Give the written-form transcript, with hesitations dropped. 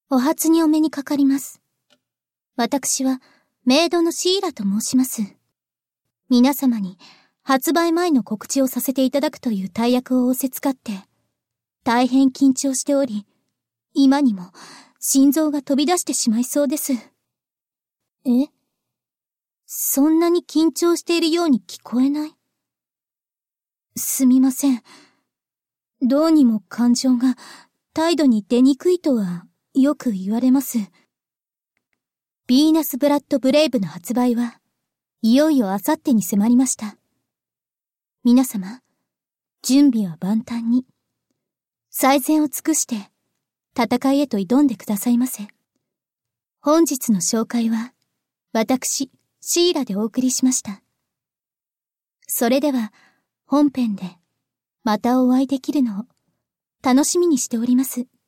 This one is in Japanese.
お初にお目にかかります。私はメイドのシーラと申します。皆様に発売前の告知をさせていただくという大役を仰せつかって、大変緊張しており、今にも心臓が飛び出してしまいそうです。そんなに緊張しているように聞こえない？すみません。どうにも感情が態度に出にくいとはよく言われます。ヴィーナス・ブラッド・ブレイブの発売はいよいよあさってに迫りました。皆様、準備は万端に、最善を尽くして戦いへと挑んでくださいませ。本日の紹介は私、シーラでお送りしました。それでは本編でまたお会いできるのを楽しみにしております。